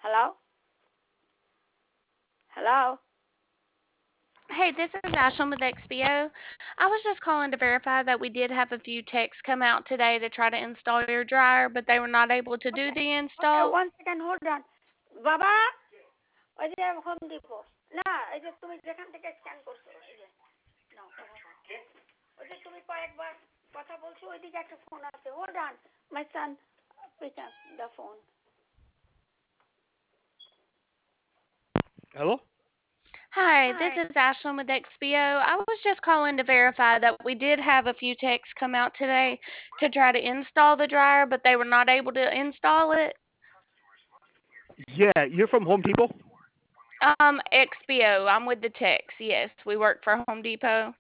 Hello? Hello? Hey, this is Ashlyn with XPO. I was just calling to verify that we did have a few techs come out today to try to install your dryer, but they were not able to do the Okay, install. 1 second, hold on. বাবা ওই যে home depot না এই যে তুমি যেখান থেকে scan করছো এই যে নাও ওই যে তুমি কয়েকবার কথা বলছো ওইদিকে একটা ফোন আছে hold on my son pick up the phone Hello? Hi, this is Ashlyn with XPO. I was just calling to verify that we did have a few techs come out today to try to install the dryer, but they were not able to install it. Yeah, you're from Home Depot? XPO. I'm with the techs. Yes, we work for Home Depot.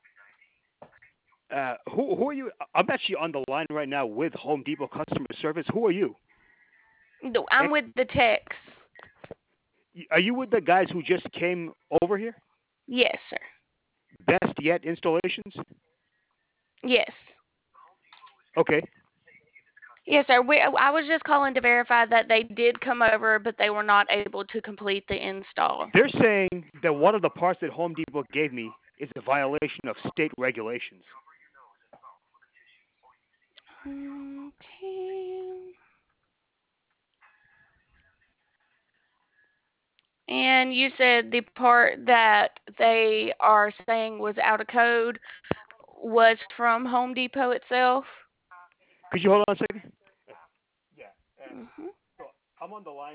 Who are you? I'm actually on the line right now with Home Depot customer service. Who are you? No, I'm with the techs. Are you with the guys who just came over here? Yes, sir. Best Yet Installations? Yes. Okay. Yes, sir. I was just calling to verify that they did come over, but they were not able to complete the install. They're saying that one of the parts that Home Depot gave me is a violation of state regulations. Okay. And you said the part that they are saying was out of code was from Home Depot itself? Could you hold on a second? Yeah. Hmm. So I'm on the line.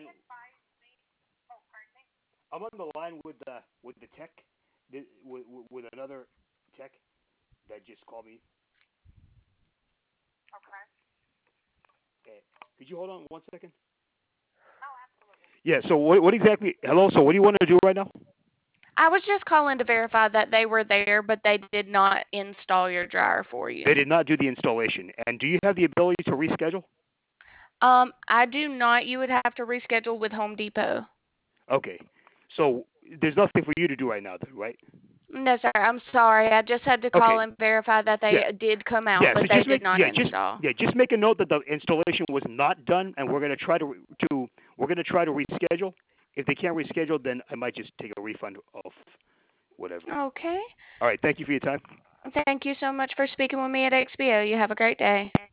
I'm on the line with the tech, with another tech that just called me. Okay. Could you hold on 1 second? Yeah. So what exactly? Hello. So what do you want to do right now? I was just calling to verify that they were there, but they did not install your dryer for you. They did not do the installation. And do you have the ability to reschedule? I do not. You would have to reschedule with Home Depot. Okay. So there's nothing for you to do right now, then, right? No, sir. I'm sorry. I just had to call Okay. and verify that Yeah. they did come out, Yeah. but So they just did make not install. just make a note that the installation was not done, and we're gonna try to reschedule. If they can't reschedule, then I might just take a refund of whatever. Okay. All right. Thank you for your time. Thank you so much for speaking with me at XBO. You have a great day.